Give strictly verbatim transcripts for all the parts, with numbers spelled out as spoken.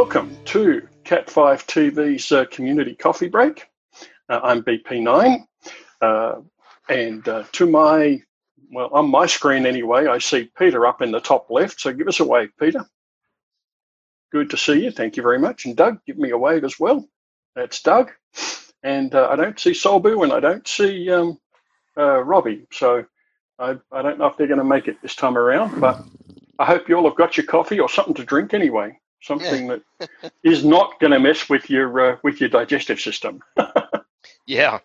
welcome to Cat five T V's uh, Community Coffee Break. Uh, I'm B P nine, uh, and uh, to my, well, on my screen anyway, I see Peter up in the top left, so give us a wave, Peter. Good to see you, thank you very much. And Doug, give me a wave as well. That's Doug. And uh, I don't see Solbu and I don't see um, uh, Robbie, so I, I don't know if they're going to make it this time around, but I hope you all have got your coffee or something to drink anyway. Something yeah. that is not going to mess with your uh, with your digestive system. Yeah.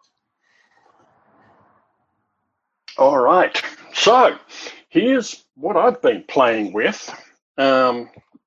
All right. So here's what I've been playing with. Um,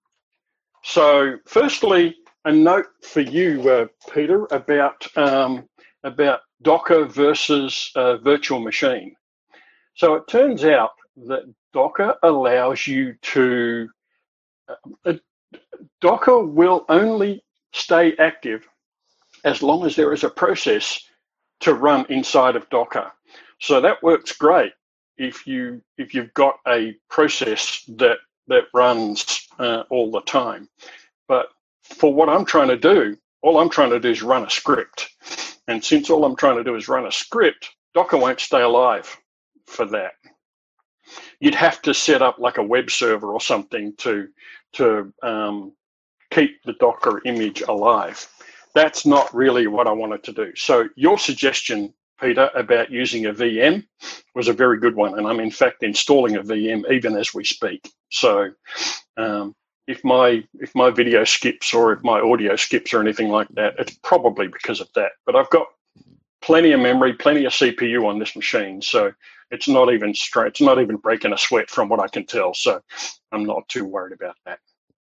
so firstly, a note for you, uh, Peter, about um, about Docker versus uh, virtual machine. So it turns out that Docker allows you to uh, Docker will only stay active as long as there is a process to run inside of Docker. So that works great if you if you've got a process that that runs uh, all the time. But for what I'm trying to do, all I'm trying to do is run a script. And since all I'm trying to do is run a script, Docker won't stay alive for that. You'd have to set up like a web server or something to to um, keep the Docker image alive. That's not really what I wanted to do. So your suggestion, Peter, about using a V M was a very good one, and I'm in fact installing a V M even as we speak. So um, if my if my video skips or if my audio skips or anything like that, it's probably because of that. But I've got plenty of memory, plenty of C P U on this machine, so it's not even straight. It's not even breaking a sweat from what I can tell. So I'm not too worried about that.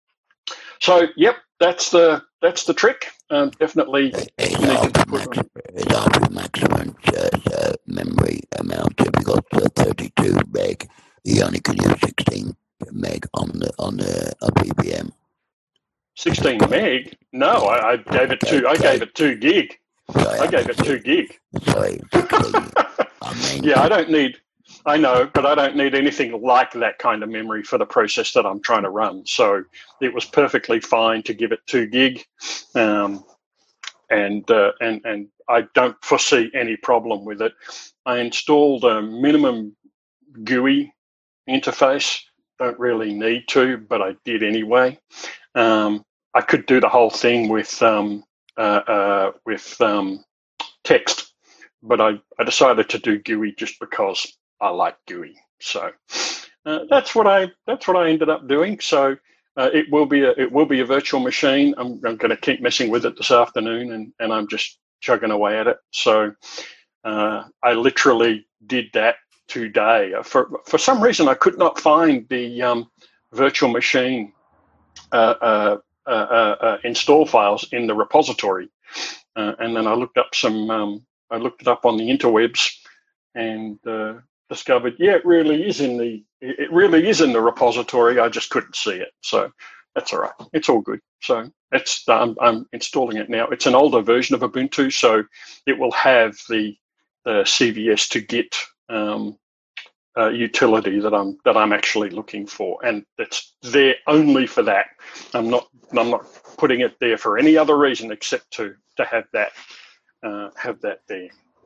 So yep, that's the that's the trick. Um, definitely It's need all to the max, it's all the maximum uh, uh, memory amount. If you got uh, thirty-two meg, you only can use sixteen meg on the on the on P P M. sixteen meg? No, I, I gave it two. I gave it two gig. Sorry, I gave it two gig. Sorry, sixteen. I mean, Yeah, I don't need. I know, but I don't need anything like that kind of memory for the process that I'm trying to run. So it was perfectly fine to give it two gig, um, and uh, and and I don't foresee any problem with it. I installed a minimum G U I interface. Don't really need to, but I did anyway. Um, I could do the whole thing with um, uh, uh, with um, text, but I, I decided to do G U I just because I like G U I. So uh, that's what I that's what I ended up doing. So uh, it will be a it will be a virtual machine. I'm I'm going to keep messing with it this afternoon, and, and I'm just chugging away at it. So uh, I literally did that today. For for some reason, I could not find the um, virtual machine uh, uh, uh, uh, uh, install files in the repository, uh, and then I looked up some. Um, I looked it up on the interwebs, and uh, discovered, yeah, it really is in the it really is in the repository. I just couldn't see it, so that's all right. It's all good. So it's I'm, I'm installing it now. It's an older version of Ubuntu, so it will have the the C V S to Git um, uh, utility that I'm that I'm actually looking for, and it's there only for that. I'm not I'm not putting it there for any other reason except to to have that uh, have that there.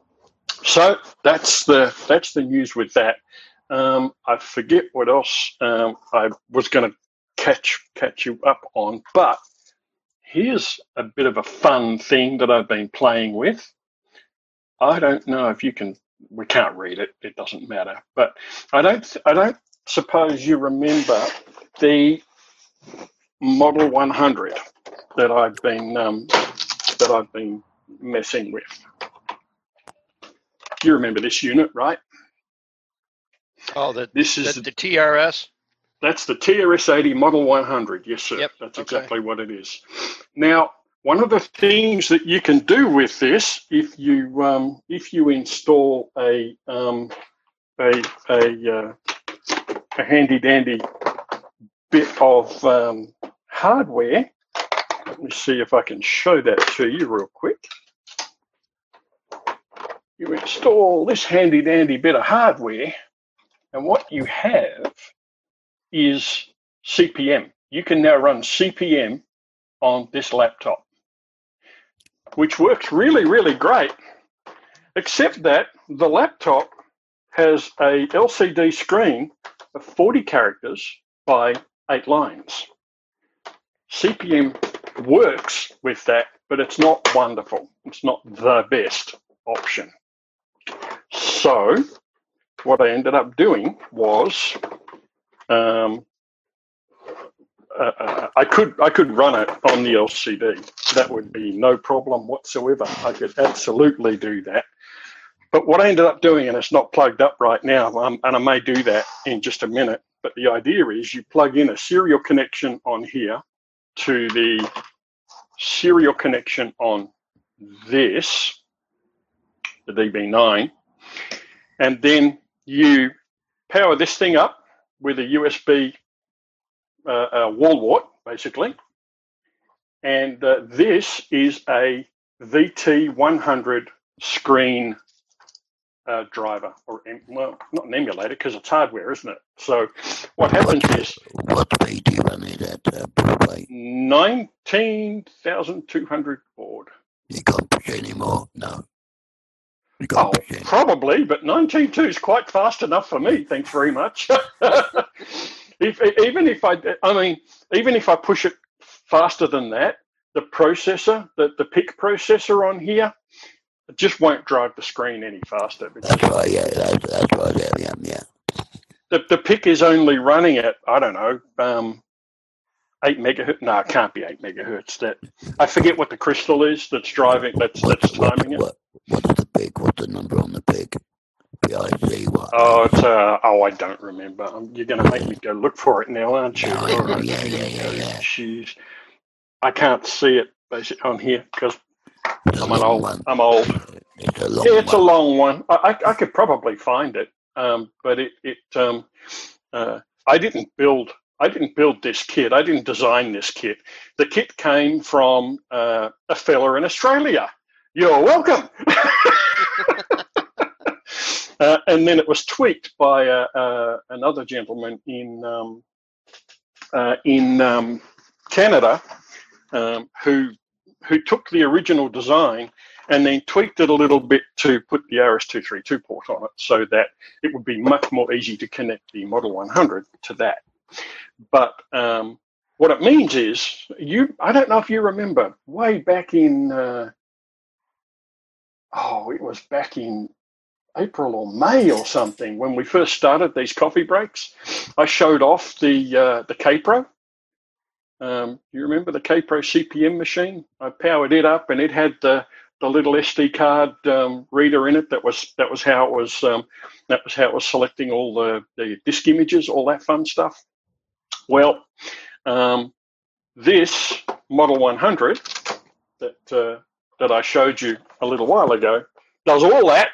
So that's the that's the news with that. Um, I forget what else um, I was going to catch catch you up on, but here's a bit of a fun thing that I've been playing with. I don't know if you can. We can't read it. It doesn't matter. But I don't. I don't suppose you remember the Model one hundred that I've been um, that I've been messing with. You remember this unit, right? Oh, the this is the, the T R S. That's the T R S eighty Model one hundred. Yes, sir. Yep. That's okay. exactly what it is. Now, one of the things that you can do with this, if you um, if you install a um, a a, uh, a handy dandy bit of um, hardware, let me see if I can show that to you real quick. You install this handy dandy bit of hardware, and what you have is C P M. You can now run C P M on this laptop, which works really, really great, except that the laptop has a L C D screen of forty characters by eight lines. C P M works with that, but it's not wonderful. It's not the best option. So what I ended up doing was um, uh, uh, I could I could run it on the L C D. That would be no problem whatsoever. I could absolutely do that. But what I ended up doing, and it's not plugged up right now, um, and I may do that in just a minute, but the idea is you plug in a serial connection on here to the serial connection on this, the D B nine, and then you power this thing up with a U S B uh, uh, wall wart, basically, and uh, this is a V T one hundred screen uh, driver, or well, not an emulator because it's hardware, isn't it? So what happens What, is what speed do you run it at, uh, probably? nineteen thousand two hundred baud. You can't push anymore? No. You Oh, can't push any. probably, but nineteen point two is quite fast enough for me. Thanks very much. if, even if I, I mean, even if I push it faster than that, the processor, the, the P I C processor on here, it just won't drive the screen any faster. That's right, yeah, that's, that's right, yeah, yeah, yeah. The, the P I C is only running at, I don't know, um, eight megahertz. No, it can't be eight megahertz. That I forget what the crystal is that's driving, that's, What, that's what, timing it. what, what's the pig? What's the number on the pig? P I C, what? Oh, it's uh, oh, I don't remember. Um, You're going to make me go look for it now, aren't you? No, I All know, right. yeah, yeah, yeah, yeah. Jeez. I can't see it basically on here because It's a I'm an long old. one. I'm old. It's a long Yeah, it's a one. long one. I, I, I could probably find it, um, but it, it um, uh, I didn't build. I didn't build this kit. I didn't design this kit. The kit came from uh, a fella in Australia. You're welcome. uh, and then it was tweaked by uh, uh, another gentleman in um, uh, in um, Canada um, who who took the original design and then tweaked it a little bit to put the R S two thirty-two port on it so that it would be much more easy to connect the Model one hundred to that. But um, what it means is, you, I don't know if you remember, way back in, uh, oh, it was back in April or May or something, when we first started these coffee breaks, I showed off the uh, the K-Pro. Um, you remember the K-Pro C P M machine? I powered it up and it had the the little S D card um, reader in it. That was that was how it was um, that was how it was selecting all the, the disk images, all that fun stuff. Well, um, this Model one hundred that uh, that I showed you a little while ago does all that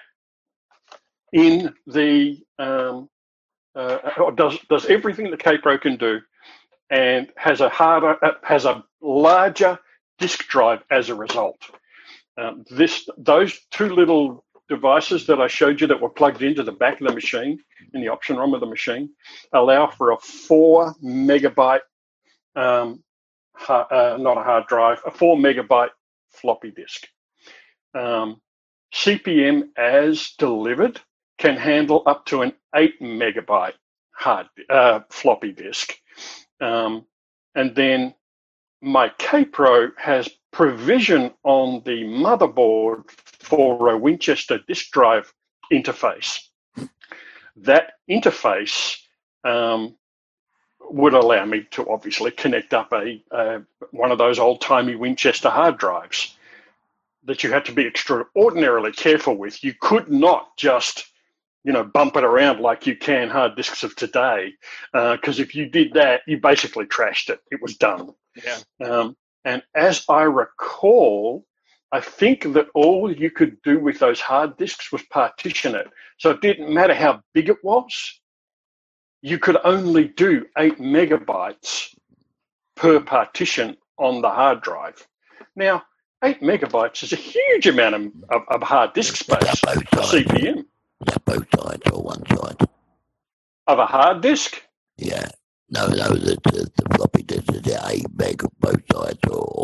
in the um, uh, does does everything the K-Pro can do, and has a harder has a larger disk drive as a result. Um, this those two little devices that I showed you that were plugged into the back of the machine in the option room of the machine allow for a four megabyte, um, ha- uh, not a hard drive, a four megabyte floppy disk. Um, C P M as delivered can handle up to an eight megabyte hard uh, floppy disk, um, and then my K-Pro has provision on the motherboard for a Winchester disk drive interface. That interface um, would allow me to obviously connect up a uh, one of those old-timey Winchester hard drives that you had to be extraordinarily careful with. You could not just, you know, bump it around like you can hard disks of today, because uh, if you did that, you basically trashed it. It was done. Yeah. Um, and as I recall, I think that all you could do with those hard disks was partition it. So it didn't matter how big it was. You could only do eight megabytes per partition on the hard drive. Now, eight megabytes is a huge amount of, of, of hard disk space for C P M. Is that both sides or one side? Of a hard disk? Yeah. No, no, the, the, the floppy disk is it eight meg of both sides or,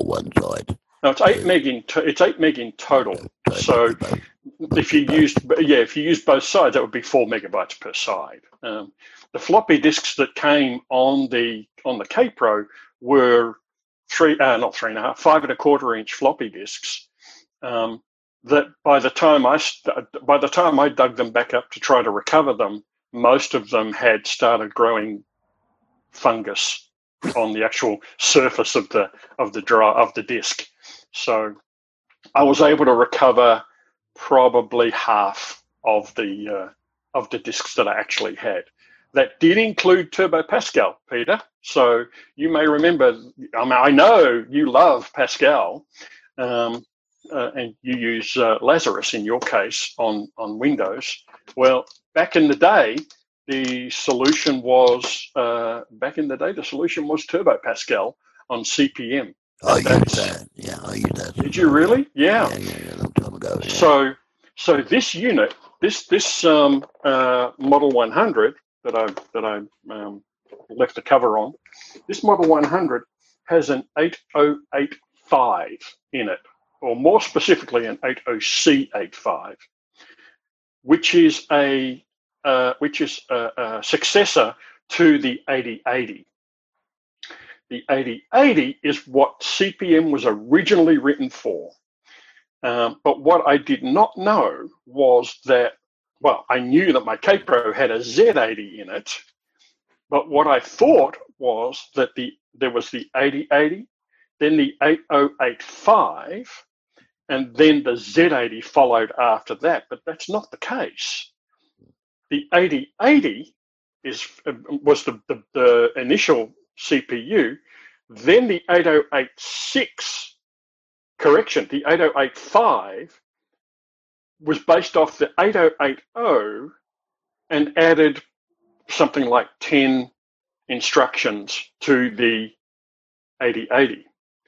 No, it's eight meg in. To, it's eight meg in total. So if you used, yeah, if you used both sides, that would be four megabytes per side. Um, the floppy disks that came on the on the K-Pro were three, uh, not three and a half, five and a quarter inch floppy disks. Um, that by the time I by the time I dug them back up to try to recover them, most of them had started growing fungus on the actual surface of the of the dry, of the disk. So I was able to recover probably half of the uh, of the disks that I actually had. That did include Turbo Pascal, Peter. So you may remember. I mean, I know you love Pascal, um, uh, and you use uh, Lazarus in your case on on Windows. Well, back in the day, the solution was uh, back in the day the solution was Turbo Pascal on C P M. I used that. Yeah, I used that. Did you really? Yeah. Yeah, yeah, yeah, a long time ago. Yeah. So, so this unit, this this um, uh, Model one hundred that I that I um, left the cover on, this Model one hundred has an eight oh eight five in it, or more specifically an eighty C eighty-five, which is a uh, which is a, a successor to the eighty eighty. The eighty eighty is what C P M was originally written for. Um, but what I did not know was that, well, I knew that my K-Pro had a Z eighty in it, but what I thought was that the there was the eighty eighty, then the eighty eighty-five, and then the Z eighty followed after that, but that's not the case. The eighty eighty is was the, the, the initial C P U, then the eighty eighty-six, correction, the eighty eighty-five was based off the eighty eighty and added something like ten instructions to the eighty eighty.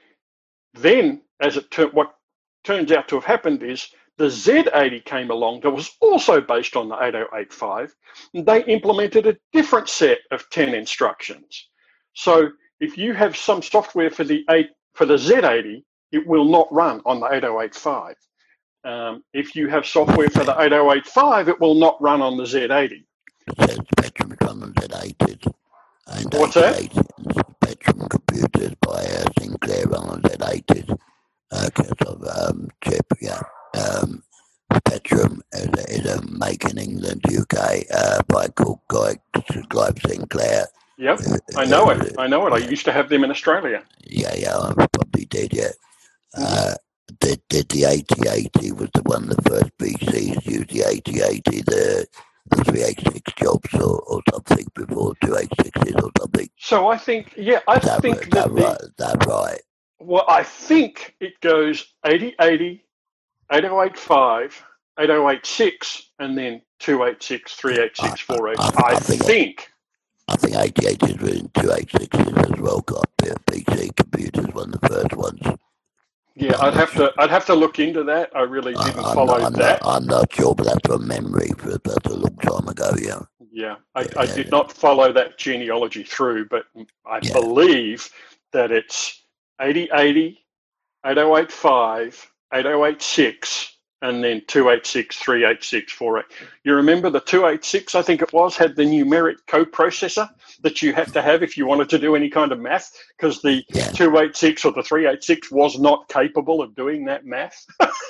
Then, as it tur- what turns out to have happened is the Z eighty came along that was also based on the eighty eighty-five, and they implemented a different set of ten instructions. So if you have some software for the eight, for the Z eighty, it will not run on the eighty eighty-five. Um, if you have software for the eighty eighty-five, it will not run on the Z eighty. It says Spectrum run on Z eighties. And What's that? Spectrum computers by uh, Sinclair run on Z eighties. Because of um, chip, yeah. Um, Spectrum is a, is a make in England, U K, uh, by called Guy, Guy Sinclair. Yep, I know it. I know it. I used to have them in Australia. Yeah, yeah, I probably did, yeah. Uh, did, did the eighty eighty was the one of the first P Cs used the eighty eighty, the, the three eighty-six jobs or, or something before two eighty-sixes or something. So I think, yeah, I that, think that, that, the, right, that right. Well, I think it goes eighty eighty, eighty eighty-five, eighty eighty-six, and then two eighty-six, three eighty-six, four eighty-six. I, I, I, I think. think I think eighty eighties were in two eighty-sixes as well. Got P C computers, one of the first ones. Yeah, I'm I'd have sure. to. I'd have to look into that. I really didn't I'm follow not, I'm that. Not, I'm not sure, but that's from memory. For that's a long time ago. Yeah. Yeah, I, yeah, I yeah, did yeah. not follow that genealogy through, but I Yeah. believe that it's eighty eighty, eighty eighty-five, eighty eighty-six, and then two eighty-six, three eighty-six, four eighty. You remember the two eighty-six, I think it was, had the numeric coprocessor that you had to have if you wanted to do any kind of math, because the Yeah. two eighty-six or the three eighty-six was not capable of doing that math.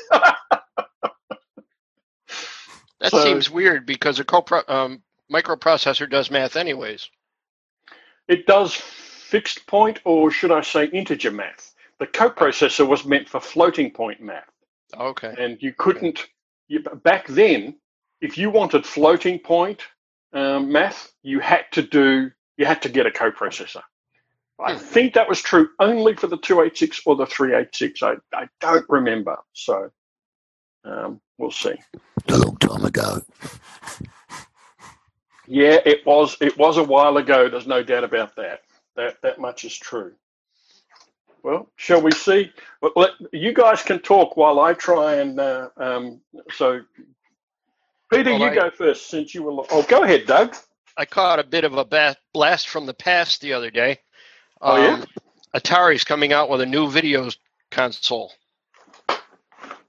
That So- seems weird because a copro- um, microprocessor does math anyways. It does fixed point, or should I say integer math. The coprocessor was meant for floating point math. Okay. And you couldn't, you, back then, if you wanted floating point um, math, you had to do, you had to get a coprocessor. I Hmm. think that was true only for the two eighty-six or the three eighty-six. I, I don't remember. So um, we'll see. A long time ago. Yeah, it was, it was a while ago. There's no doubt about that. That, that much is true. Well, shall we see? Well, let, you guys can talk while I try and. Uh, um, so, Peter, Well, you I- go first since you were. Oh, go ahead, Doug. I caught a bit of a ba- blast from the past the other day. Oh, yeah? Atari's coming out with a new video console.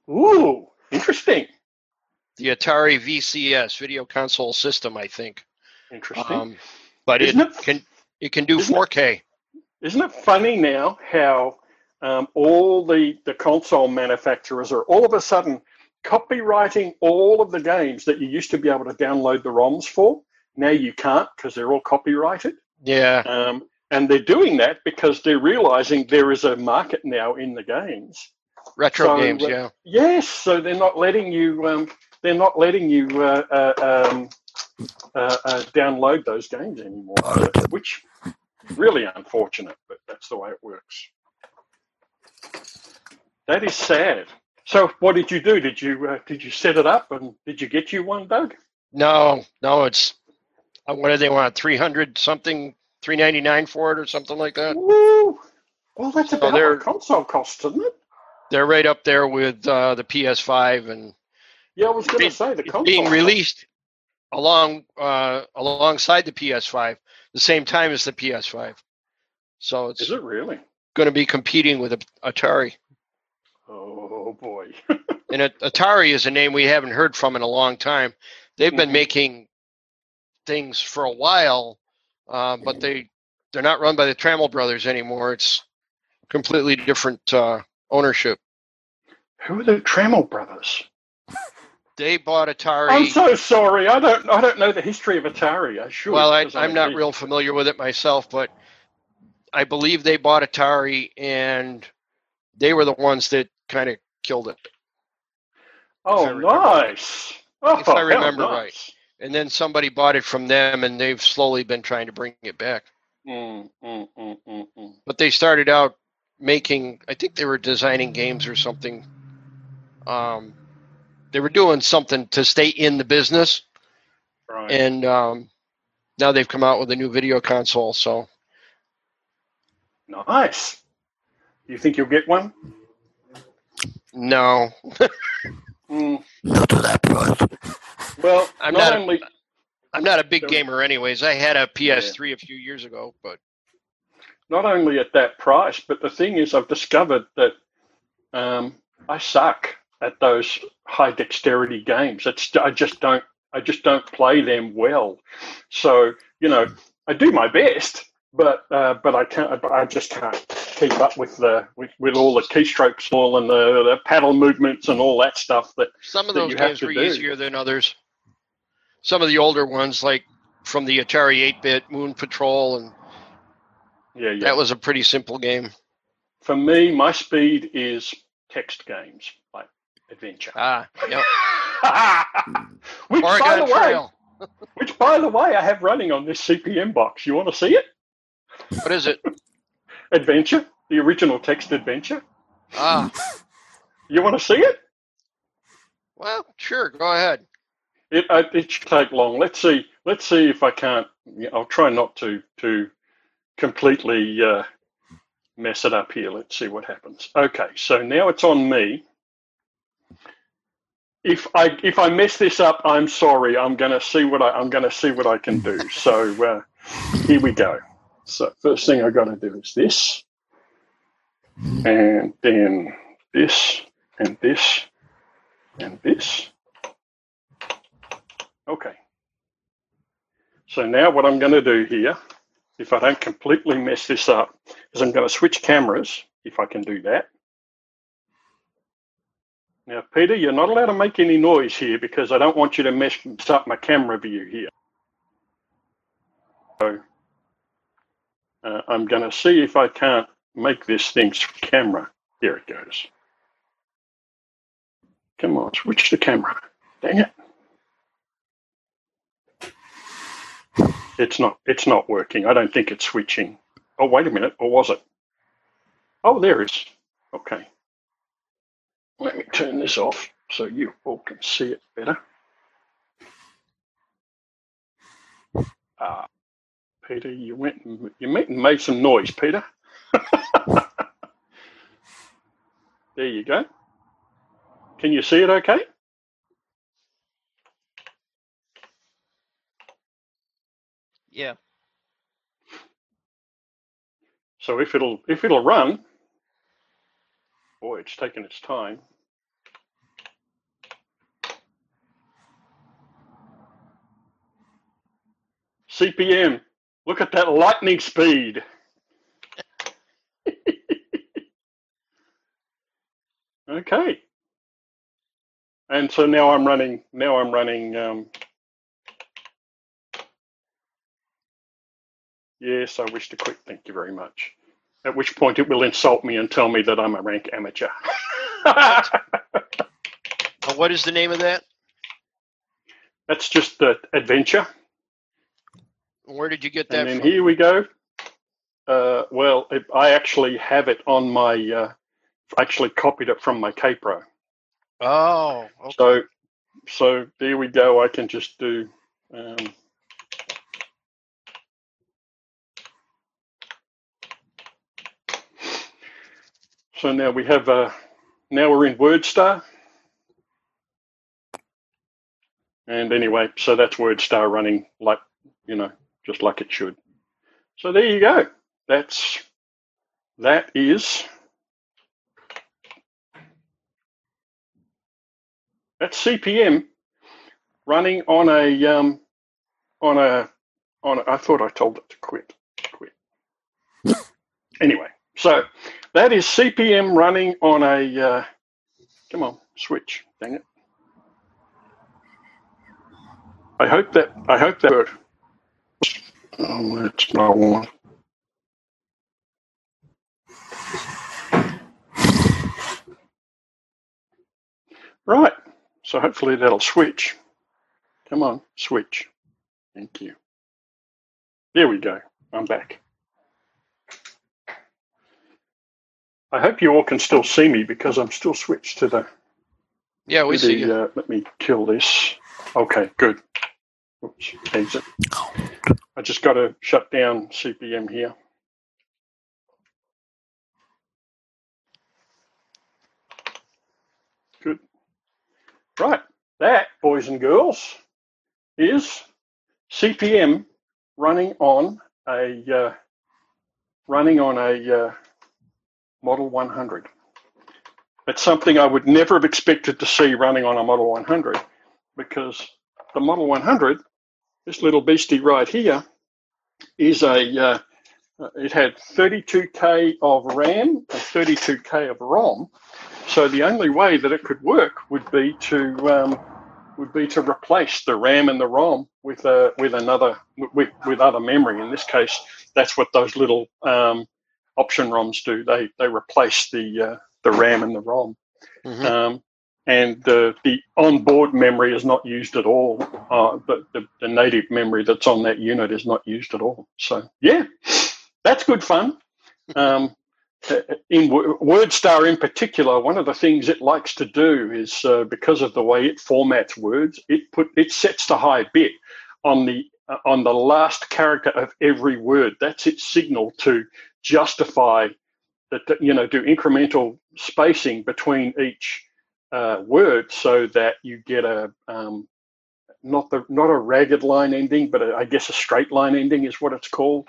Ooh, interesting. The Atari V C S, Video Console System, I think. Interesting. Um, but Isn't it, it- can it can do isn't it- four K. Isn't it funny now how um, all the, the console manufacturers are all of a sudden copywriting all of the games that you used to be able to download the ROMs for? Now you can't because they're all copyrighted. Yeah. Um, and they're doing that because they're realizing there is a market now in the games. Retro So, games, uh, yeah. Yes, so they're not letting you. Um, they're not letting you uh, uh, um, uh, uh, download those games anymore, which is really unfortunate. But that's the way it works. That is sad. So, what did you do? Did you uh, did you set it up and did you get you one, Doug? No, no, it's uh, what do they want? Three hundred something, three ninety nine for it or something like that. Woo! Well, that's So about they're- what console costs, isn't it? They're right up there with uh, the P S five, and Yeah, I was going Be- to say the it's console being costs- released along uh, alongside the P S five, the same time as the P S five. So it's Is it really? going to be competing with Atari. Oh boy. And it, Atari is a name we haven't heard from in a long time. They've been Mhm. making things for a while, uh, but they they're not run by the Trammell brothers anymore. It's completely different uh, ownership. Who are the Trammell brothers? They bought Atari. I'm so sorry. I don't. I don't know the history of Atari. I should. well, I, because I'm not real familiar with it myself, but I believe they bought Atari, and they were the ones that kind of killed it. Oh, I remember right. nice. Oh, If I how remember nice. right. And then somebody bought it from them, and they've slowly been trying to bring it back. Mm, mm, mm, mm, mm. But they started out making, I think they were designing games or something. Um, they were doing something to stay in the business, Right. and um, now they've come out with a new video console. So Nice. You think you'll get one? no, Mm, Not at that price. well, I'm not, not a- only I'm not a big So- gamer anyways. I had a P S three a few years ago, but not only at that price, but the thing is, I've discovered that um, I suck at those high dexterity games. It's I just don't I just don't play them well. So you know, I do my best, but uh, but I can't. I just can't keep up with the with, with all the keystrokes, all and the, the paddle movements and all that stuff. That some of that those you have games to were do. easier than others. Some of the older ones, like from the Atari eight-bit, Moon Patrol, and yeah, yeah. that was a pretty simple game. For me, my speed is text games like adventure. Ah, yep. which, by Oregon the way, Trail. which, by the way, I have running on this C P M box. You want to see it? What is it? Adventure, the original text adventure. Ah, You want to see it? well, sure. Go ahead. It uh, it should take long. Let's see. Let's see if I can't. Yeah, I'll try not to to completely uh, mess it up here. Let's see what happens. Okay, so now it's on me. If I if I mess this up, I'm sorry. I'm gonna see what I I'm gonna see what I can do. So uh, here we go. So first thing I got to do is this, and then this, and this, and this. Okay. So now what I'm going to do here, if I don't completely mess this up, is I'm going to switch cameras, if I can do that. Now, Peter, you're not allowed to make any noise here because I don't want you to mess up my camera view here. So uh, I'm going to see if I can't make this thing switch camera. Here it goes. Come on, switch the camera. Dang it. It's not it's not working. I don't think it's switching. Oh, wait a minute. Or was it? Oh, there it is. Okay. Let me turn this off so you all can see it better. Ah, Peter, you went and, you went and made some noise, Peter. There you go. Can you see it okay? Yeah. So if it'll if it'll run, boy, it's taking its time. C P M. Look at that lightning speed. Okay. And so now I'm running, now I'm running, um, yes, I wish to quit, thank you very much. At which point it will insult me and tell me that I'm a rank amateur. uh, what is the name of that? That's just the adventure. Where did you get that and then from? Here we go. Uh, well, it, I actually have it on my, uh, actually copied it from my K-Pro. Oh, okay. So, so there we go. I can just do. Um, so now we have. Uh, now we're in WordStar. And anyway, so that's WordStar running like, you know, just like it should. So there you go. That's that is. That's C P M running on a um, on a on. A, I thought I told it to quit. Quit. Anyway, so that is C P M running on a. Uh, come on, switch. Dang it. I hope that I hope that. Oh, that's not one. Right. So hopefully that'll switch. Come on, switch. Thank you. There we go. I'm back. I hope you all can still see me because I'm still switched to the. Yeah, we the, see you. Uh, let me kill this. Okay, good. Oops, exit. I just got to shut down C P M here. Good. Right. That, boys and girls, is C P M running on a uh, running on a uh, Model one hundred. It's something I would never have expected to see running on a Model one hundred, because the Model one hundred, this little beastie right here, is a uh, it had thirty-two K of RAM and thirty-two K of ROM. So the only way that it could work would be to um, would be to replace the RAM and the ROM with a with another with with other memory. In this case, that's what those little um, option ROMs do. They they replace the uh, the RAM and the ROM, mm-hmm. um, and uh, the onboard memory is not used at all. Uh, the, the the native memory that's on that unit is not used at all. So yeah, that's good fun. Um, in WordStar in particular, one of the things it likes to do is uh, because of the way it formats words, it put it sets the high bit on the uh, on the last character of every word. That's its signal to justify that, you know, do incremental spacing between each uh, word so that you get a um, not the not a ragged line ending, but a, I guess a straight line ending is what it's called.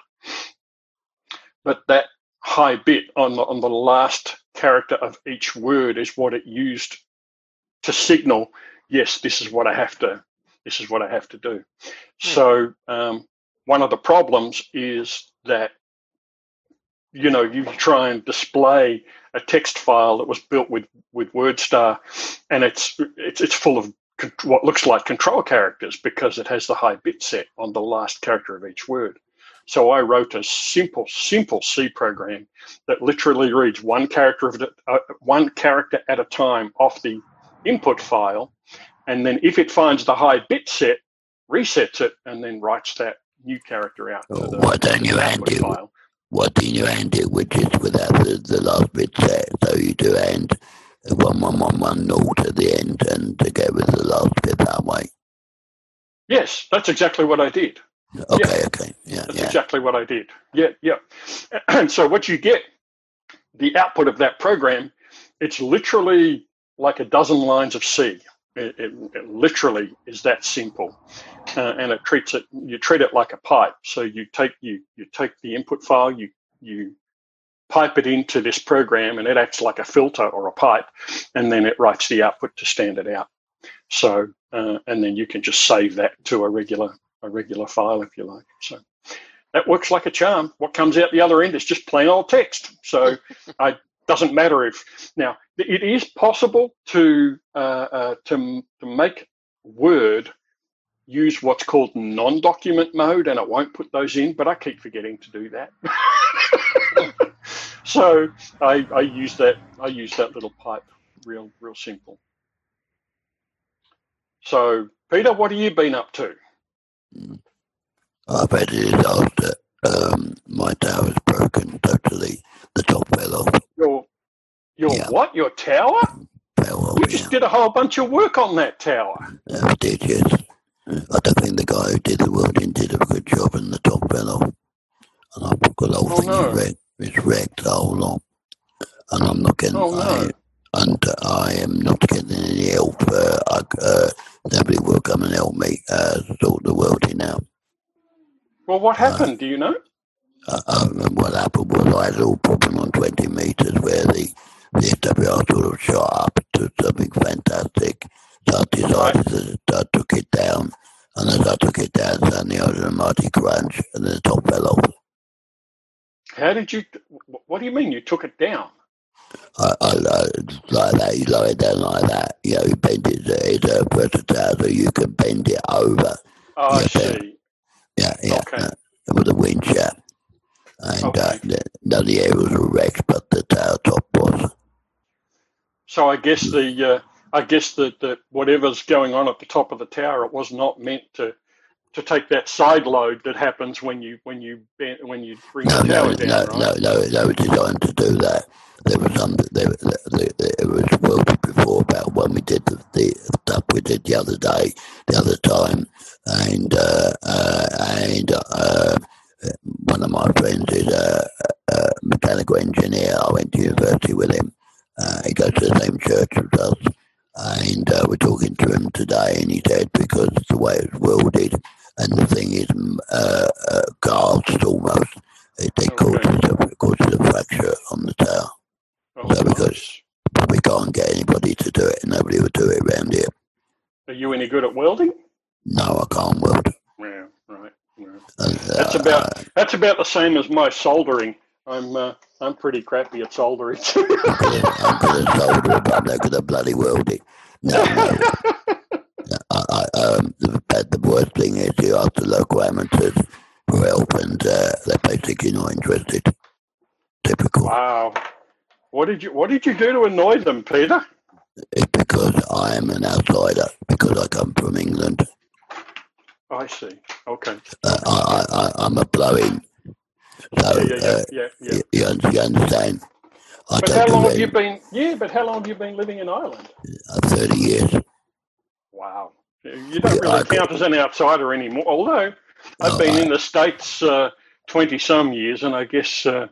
But that high bit on the, on the last character of each word is what it used to signal, yes, this is what I have to, this is what I have to do. Hmm. So um, one of the problems is that, you know, you try and display a text file that was built with, with WordStar, and it's, it's, it's full of what looks like control characters because it has the high bit set on the last character of each word. So I wrote a simple, simple C program that literally reads one character of the, uh, one character at a time off the input file, and then if it finds the high bit set, resets it, and then writes that new character out to the, what don't you output do? file. What do you hand it, which is without the, the last bit set? So you do hand one one one one naught at the end, and to go with the last bit that way. Yes, that's exactly what I did. Okay, yeah. okay. Yeah, That's yeah. exactly what I did. Yeah, yeah. And so what you get, the output of that program, it's literally like a dozen lines of C. It, it, it literally is that simple. Uh, and it treats it, you treat it like a pipe. So you take you you take the input file, you you pipe it into this program, and it acts like a filter or a pipe, and then it writes the output to stand it out. So, uh, and then you can just save that to a regular a regular file, if you like. So that works like a charm. What comes out the other end is just plain old text. So it doesn't matter if now it is possible to uh, uh, to to make Word use what's called non-document mode, and it won't put those in, but I keep forgetting to do that. So I, I use that I use that little pipe, real real simple. So Peter, what have you been up to? I've had a disaster. Um, my tower's broken totally. The top fell off. Your your Yeah. what? Your tower? Fell off, You just yeah. did a whole bunch of work on that tower. I did, yes. I don't think the guy who did the welding did a good job and the top fell off. And I've got the whole Oh, thing no. is wrecked. It's wrecked the whole lot. And I'm not getting, Oh, no. I, and uh, I am not getting any help. Uh, I, uh, nobody will come and help me uh, sort the welding out. Well, what happened? Do you know? I, I remember what happened was I had a little problem on twenty metres where the, the S W R sort of shot up to something fantastic. So I decided to, I took it down. And as I took it down, suddenly I was in a mighty crunch and the top fell off. How did you? What do you mean you took it down? I, I, I like that, you lower it down like that. You know, you bend it, it's a versatile, so you can bend it over. Oh, I Yeah, see. Yeah, yeah, Okay. uh, with a winch, yeah. And Okay. uh, the, none of the air was wrecked, but the tower top was. So I guess the uh, I guess that the, whatever's going on at the top of the tower, it was not meant to, to take that side load that happens when you when you bend, when you bring No, the no, tower no, down, no, right? no, they were designed to do that. There was some, there, there, there, it was welded before about when we did the, the stuff we did the other day, the other time, and uh, uh, and uh, one of my friends is a, a mechanical engineer. I went to university with him. Uh, he goes to the same church as us, and uh, we're talking to him today, and he said because the way it's welded and the thing is uh, uh, cast almost, it, it Okay. causes, a, causes a fracture on the tower. Oh, So because nice. we can't get anybody to do it, and nobody would do it around here. Are you any good at welding? No, I can't weld. Yeah, right. Yeah. And, That's uh, about uh, that's about the same as my soldering. I'm uh, I'm pretty crappy at soldering. I'm good at, I'm good at soldering, but I'm not good at bloody welding. No, no. I, I, um, the, the worst thing is you ask the local amateurs for help, and uh, they're basically not interested. Typical. Wow. What did you What did you do to annoy them, Peter? It's because I am an outsider, because I come from England. I see. Okay. Uh, I, I, I, I'm a blow-in. So, Yeah, yeah, yeah, uh, yeah, yeah. you, you un- you understand? I But don't how do long have any- you been? Yeah, but how long have you been living in Ireland? uh, thirty years. Wow. You don't Yeah, really I- count as an outsider anymore. Although I've Oh, been I- in the States uh, twenty some years, and I guess uh,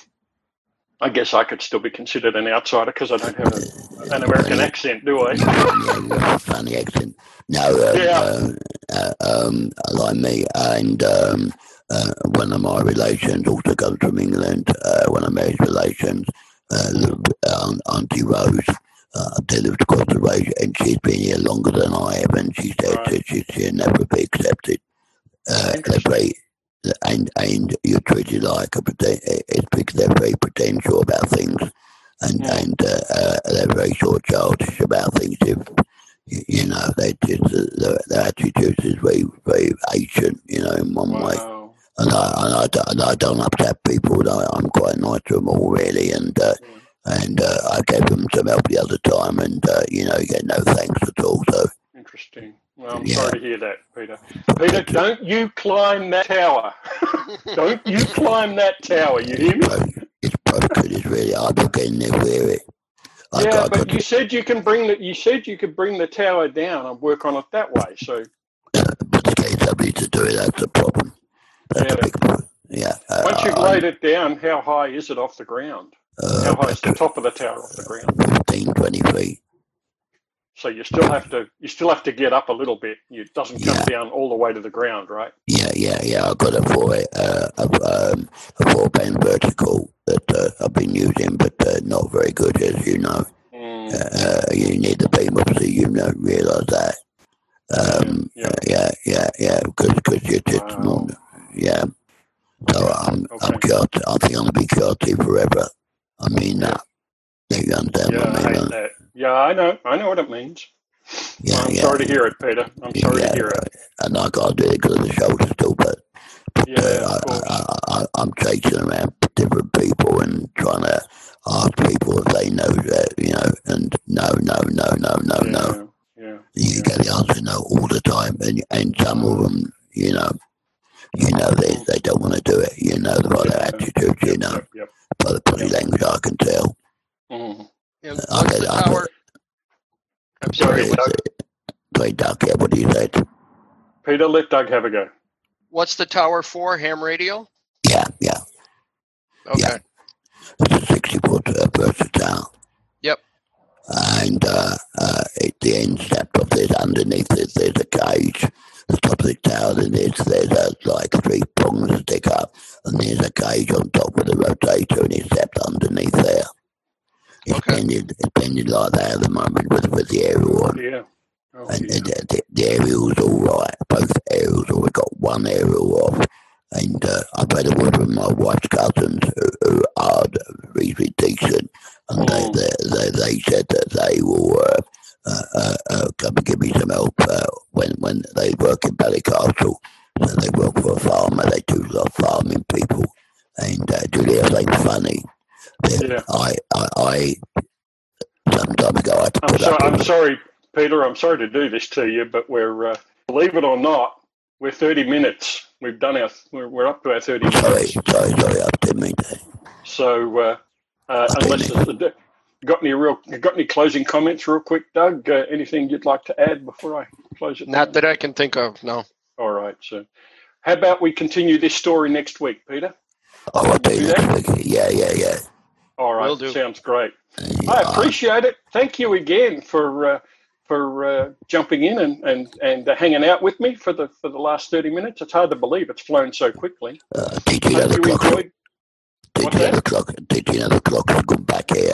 I guess I could still be considered an outsider because I don't have a, an American funny- accent, do I? yeah, you have a funny accent. No, um, Yeah. um, uh, um, like me, and um, uh, one of my relations also comes from England. Uh, one of my relations, uh, uh, Auntie Rose, uh, they lived across the road, and she's been here longer than I have, and she said Right. that she, she'll never be accepted. Uh, they're Interesting. very, and and you're treated like a pretend, it's because they're very potential about things, and Mm. and uh, uh, they're very short childish about things. If you, you know, they just uh, their, their attitude is very very Asian, you know, in one way. Wow. And I and I, don't, and I don't upset people. I, I'm quite nice to them all, really, and. Uh, Yeah. and uh, I gave them some help the other time, and uh, you know, you get no thanks at all. So Interesting. Well, I'm Yeah. sorry to hear that, Peter. Peter, don't you climb that tower. Don't you climb that tower. You hear me? broken. It's broken. It's really hard to get near it. I Yeah, got, I but got you said you can bring the you said you could bring the tower down and work on it that way. So uh, but to get somebody to do it, that's the problem. That's Yeah. a big problem. Yeah. Uh, once you've I- laid it down, how high is it off the ground? uh, How high is the about top of the tower off the ground? fifteen, twenty feet. So you still have to you still have to get up a little bit. It doesn't come Yeah. down all the way to the ground, right? Yeah, yeah, yeah. I got a four, uh, a, um, a four band vertical that uh, I've been using, but uh, not very good, as you know. Mm. Uh, you need the beam, obviously. You don't realise that. Um, Yeah, yeah, yeah, yeah, because because you're just Wow. not, yeah. So I'm I'm Okay. guilty. I think I'm gonna be guilty forever. I mean, Yeah. uh, you understand Yeah, what I I mean? hate Uh, that. Yeah, I know. I know what it means. yeah, I'm yeah, sorry to hear it, Peter. I'm sorry yeah. to hear it. And I can't do it because of the shoulder still, but but Yeah, uh, of I, course. I, I, I'm chasing around different people and trying to ask people if they know that, you know, and no, no, no, no, no, no. Yeah, yeah, You yeah. get the answer no all the time, and and some of them, you know, you know they Mm. they don't want to do it. You know, by their Yeah. attitude, you Yep, know, yep, yep, by the body yep. language, I can tell. Mm. And I what's said, the I said, tower? I'm Go sorry. ahead, What's Doug. great duck, yeah, what do you say? Peter, let Doug have a go. what's the tower for? Ham radio? Yeah, yeah, Okay. yeah. It's a sixty foot uh, versatile. Yep. And uh, uh, at the end step of this, underneath it, there's a cage. The top of the tower, and there's, there's a, like three prongs that stick up, and there's a cage on top with a rotator, and it's stepped underneath there. It's Okay. bended, it's bended like that at the moment with, with the aerial on. Yeah. Oh, And dear. the, the, the aerial's all right. Both aerials, or we got one aerial off. And uh, I've had a word with my wife's cousins who, who are reasonably decent, and they, Mm. they, they, they said that they will uh, uh, uh, uh, come and give me some help uh, when, when they work in Ballycastle. So they work for a farmer, they do a lot of farming people, and uh, do everything funny. Yeah. I, I, I, some time ago, I had to I'm put sorry. up I'm with sorry, Peter. I'm sorry to do this to you, but we're uh, believe it or not, we're thirty minutes. We've done our. We're, we're up to our thirty Sorry, minutes. sorry, sorry, I didn't mean to. So uh, uh, I unless didn't. there's, got any real, got any closing comments, real quick, Doug? Uh, anything you'd like to add before I close it Not down? that I can think of. No. All right. So, how about we continue this story next week, Peter? Oh, I'll Can you do do that? next week. Yeah, yeah, yeah. All right. Will do. Sounds great. Yeah, I I- appreciate it. Thank you again for uh, for uh, jumping in and and and uh, hanging out with me for the for the last thirty minutes. It's hard to believe it's flown so quickly. uh, did you know Hope the you clock? enjoyed. Did What's you know that? the clock? Did you know the clock's gone back here?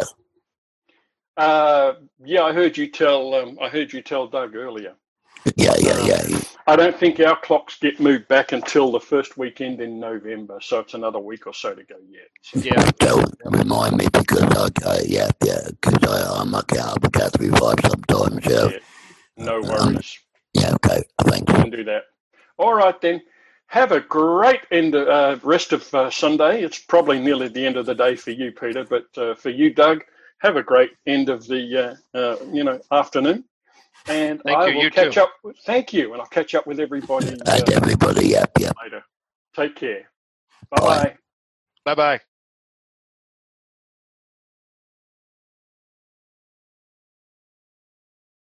Uh, yeah, I heard you tell. Um, I heard you tell Doug earlier. Yeah, yeah, Um, yeah. I don't think our clocks get moved back until the first weekend in November, so it's another week or so to go yet. So, Yeah. Don't remind me because I, I yeah, yeah, because I, I'm okay. I'll be out three five sometimes. Yeah, yeah, no um, worries. yeah, okay. Thanks. We can do that. All right then. Have a great end uh, rest of uh, Sunday. It's probably nearly the end of the day for you, Peter, but uh, for you, Doug, have a great end of the uh, uh, you know afternoon. And Thank I you. will You catch too. up. With, thank you, and I'll catch up with everybody uh, And everybody, yeah, yeah. later. Take care. Bye. Bye bye. Bye bye.